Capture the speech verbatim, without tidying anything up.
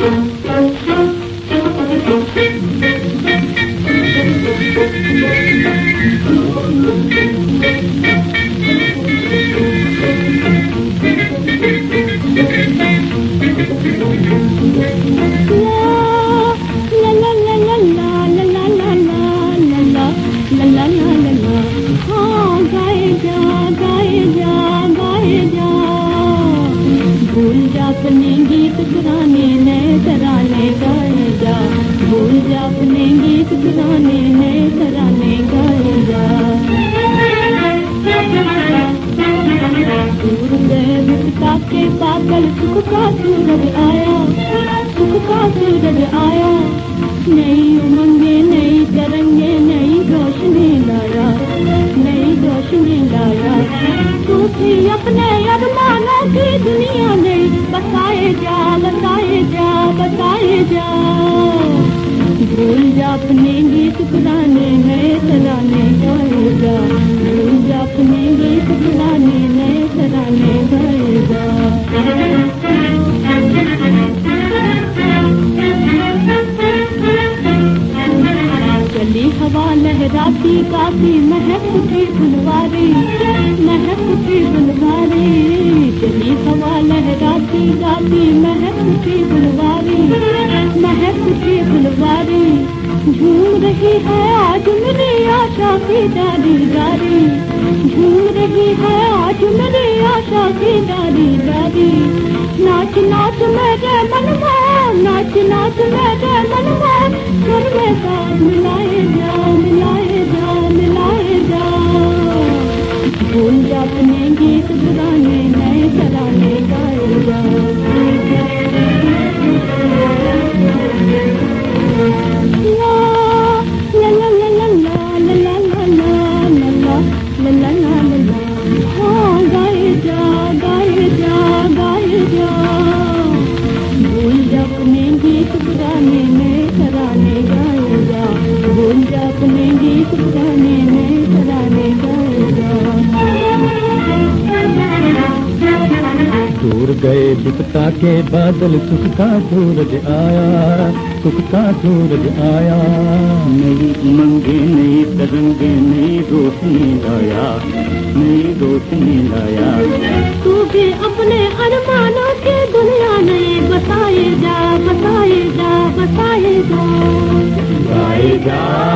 अपने गीत पुराने नए तराने गाए जा, भूल जा अपने गीत पुराने नए तराने गाए जा। दूर गए बिपता के पागल, सुख का सूरज आया, सुख का सूरज आया। नई उमंगे नई तरंगे नई रोशनी लाया, नई रोशनी लाया। तू भी अपने अरमानों की दुनिया में बताए जा, बताए जा, बताए जा। भूल जा अपने गीत पुराने नए तराने गाए जा, भूल जा अपने गीत पुराने नए तराने गाए जा। चली हवा लहराती गाती महक उठी फुलवारी, महक उठी फुलवारी। चली हवा लहराती गाती महक उठी फुलवारी, महक उठी फुलवारी। झूम रही है आज मेरी आशा की डाली डाली, झूम रही है आज मेरी आशा की डाली डाली। नाच नाच मेरे मनवा, नाच नाच मेरे मनवा। स्वर में साथ मिलाए जा, मिलाए जा, मिलाए जा। भूल जा अपने गीत पुराने नए तराने गाए जा। ला ला ला ला ला ला ला ला ला ला ला ला ला ला। हाँ गाए जा, गाए जा, गाए जा। भूल जा अपने गीत पुराने नए तराने गाए जा, भूल जा अपने गीत पुराने नए तराने गाए जा। दूर गए बिपता के बादल, सुख का सूरज आया, सुख का सूरज आया। नई उमंगे नई तरंगे नई रोशनी लाया, नई रोशनी लाया। तू भी अपने अरमानों की दुनिया में बताए जा, बताए जा, बताए जा। गाए जा।